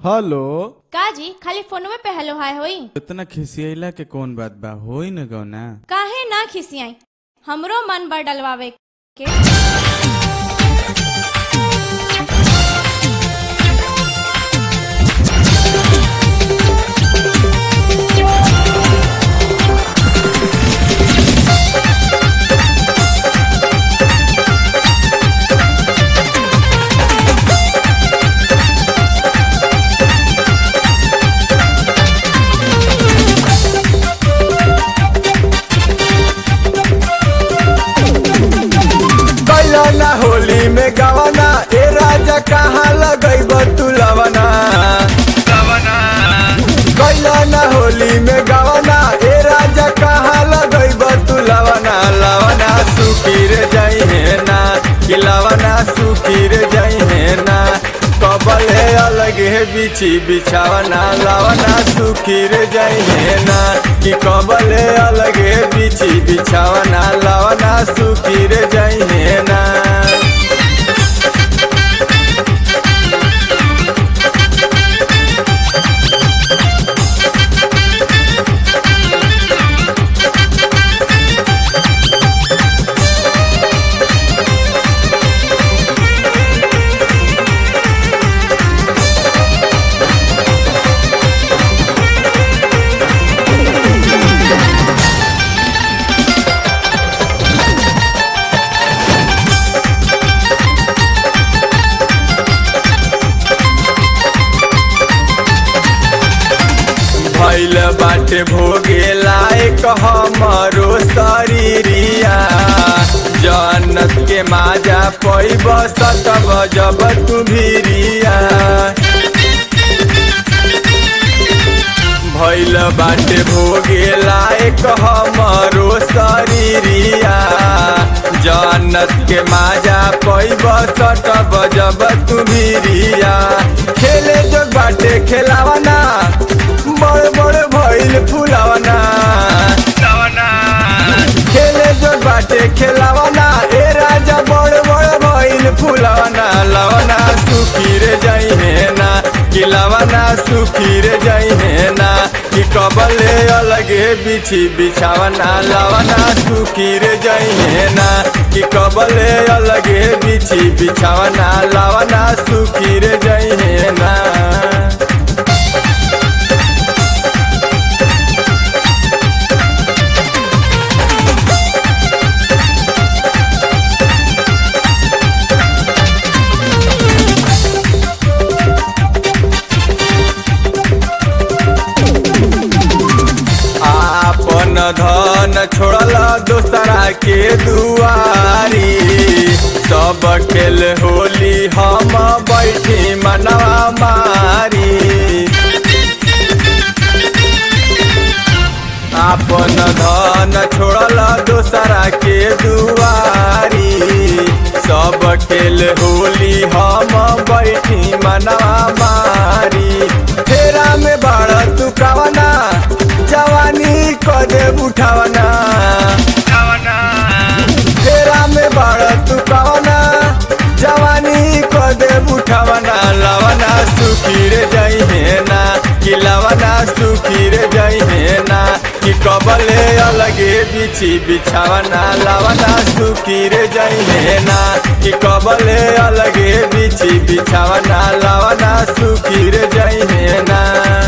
Hello. का जी खाली फोनवे पे हेलो हाय होई? इतना खिसियला के कौन बात बा, होई न गौना। काहे ना खिसियाई, हमरो मन बा डलवावे के। ना होली में गवाना ए राजा कहाँ लगैब तू लवना। कैला ना होली में गवाना ए राजा कहाँ लगैब तू लवना। लवना सुखीर जाइए ना कि लवना सुखीर जाइए ना। कबल है अलग है बिछी बिछावना। लवना सुखीर जाइए ना कि कबल है अलग है बिछी बिछावना। लवना सुखीर जाइए ना। भइल बाटे भोगे लायक हमरो शरीरिया। जन्नत के माजा पैब सतब जब तू भिरिया। भइल बाटे भोगे लायक हमरो शरीरिया। जन्नत के माजा पैब सतब जब तू भिरिया। खेले जो बाटे खेलावना बड़ बड़ भइल फुलावना। खेले जो बाटे खेलावना ए राजा बड़ बड़ भइल फुलावना। लवना सुखीर जाइए ना कि लवना सुखीर जाइए ना कि कबले अलगे बिछी बिछावना। लवना सुखीर जाइए ना कि कबले अलगे बिछी बिछावना। लवना सुखीर जाइए ना। आपन धन छोड़ल दोसरा के दुआरी। सब खेल होली हम बैठी मनवा मारी। आपन धन छोड़ल दोसरा के दुआरी। सब खेल होली हम बैठी मनवा मारी। फेरा में बड़ तू कवना जवानी कदे उठावना। फेरा में बड़ तू कवना जवानी कदे उठावना। लवना सुखीर जाइए ना कि लवना सुखीर जाइए ना कि कबले अलगे बिछी बिछावना। लवना सुखीर जाइए ना कि कबले अलगे बिछी बिछावना। लवना सुखीर जाइए ना।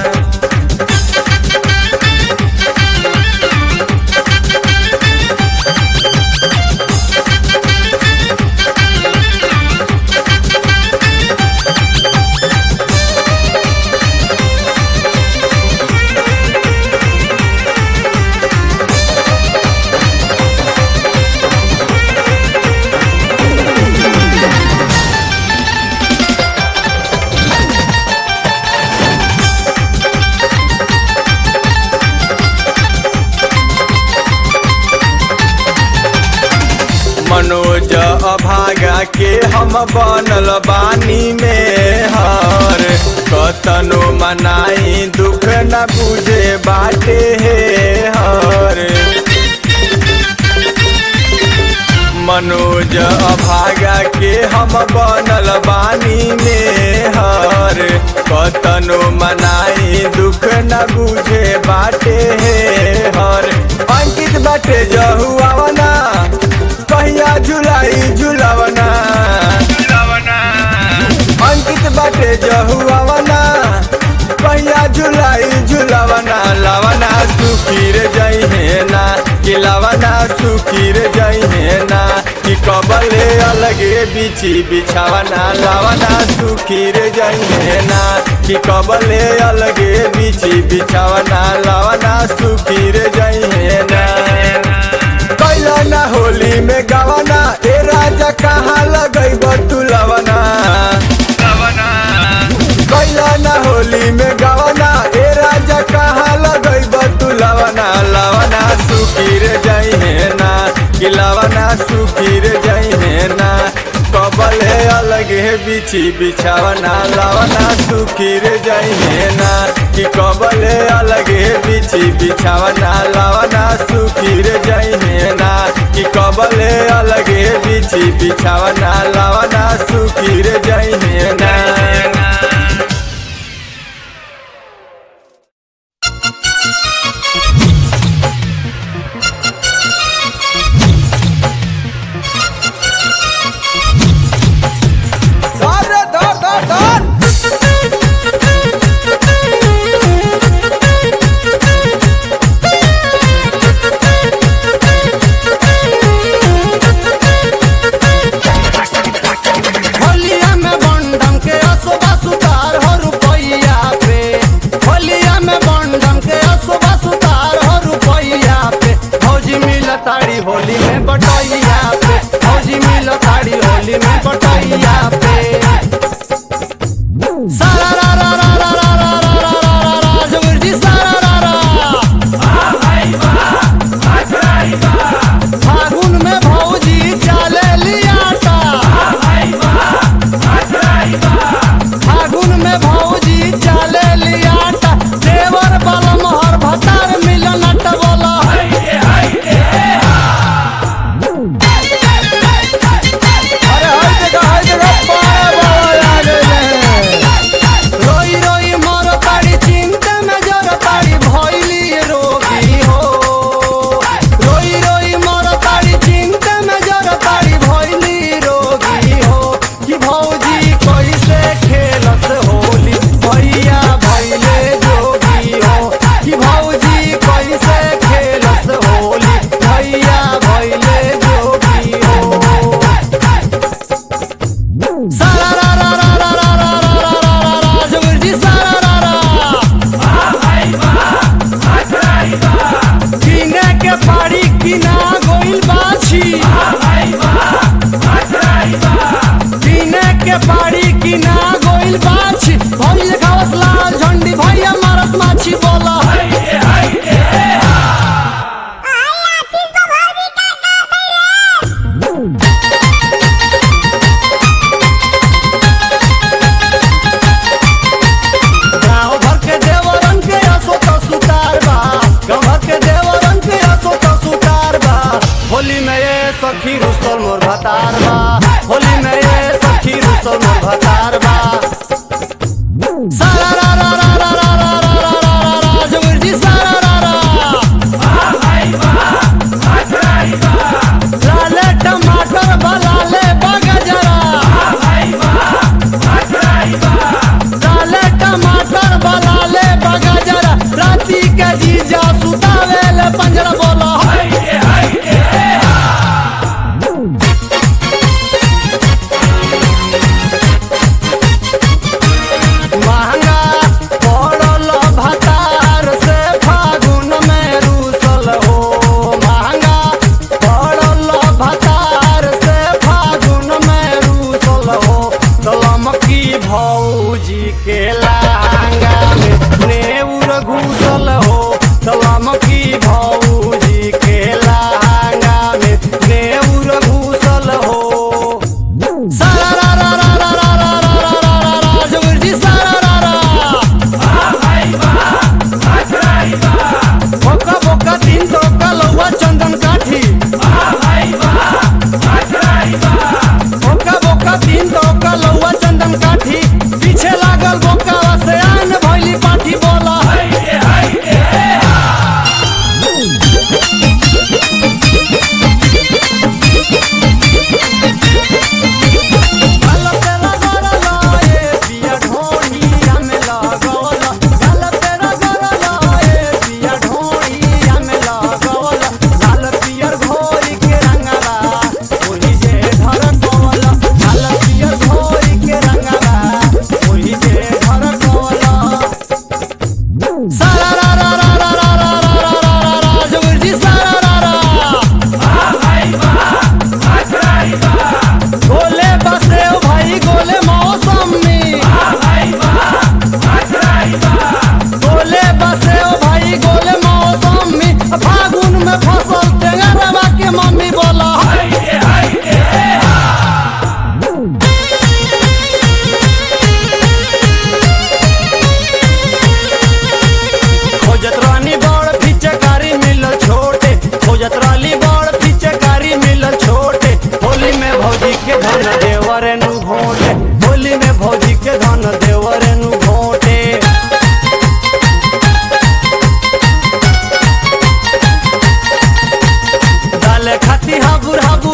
मनोज अभागा के हम बनल बानी में हर। कतनो मनाई दुख न बुझे बाटे हे हर। मनोज अभागा के हम बनल बानी में हर। कतनो केतनो मनाई दुख न बुझे बाटे हे हर अंकित बाटे जहुआवना कहिया झुलाई झुलावना अंकित बाटे जहुआवना कहिया झुलाई झुलावना लावना सुखीर जइहे ना कि लावना सुखीर जइहे ना कि कबले अलगे बिछी बिछावना लावना सुखीर जइहे ना कि कबले अलगे बिछी बिछावना लावना सुखीर जइहे ना कैला ना होली में गावना ए राजा कहाँ लगैब तू लवना कैला ना होली में गावना ए राजा कहाँ लगैब तू लवना लावना सुखीर जइहे ना कि लावना सुखीर जइहे ना कबले अलगे बिछी बिछावना लावना सुखीर जइहे ना कि कबले अलगे बिछी बिछावना लावना सुखीर जइहे ना कि कबले अलगे बिछी बिछावना लावना सुखीर जइहे ना ताड़ी होली में बटैया पे फौजी मिल ताड़ी होली में बटैया पे सारा रा रा रा रा रा रा रा रा रा जोगिर जी सारा रा रा फागुन में भौजी चाले लियाटा फागुन में भौजी चाले लियाटा देवर वाला मोहर भतार मिलन बोला होली में ये सखी रुसल मोर भतार बा होली में ये सखी रुसल मोर भतार बा सारा रा रा रा रा रा रा रा रा रा जोगिर जी सारा रा रा लाले टमाटर बलाले बगजरा लाले टमाटर बलाले बगजरा राती के जीजा सुतावेले पंजरा बोला भौजी के लहंगा में नेउर घुसल हो तलम की भौजी के लहंगा में नेउर घुसल हो सारा रा रा रा रा रा रा रा रा रा जोगिर जी सारा रा रा बोका बोका तीन तो कलवा चंदन काठी बोका बोका तीन तो कलवा चंदन काठी पीछे लागल बोका से के धन देवर नु घोटे, होली में भौजी के धन देवर नु घोटे। डाले खाती हाबुर हाबुर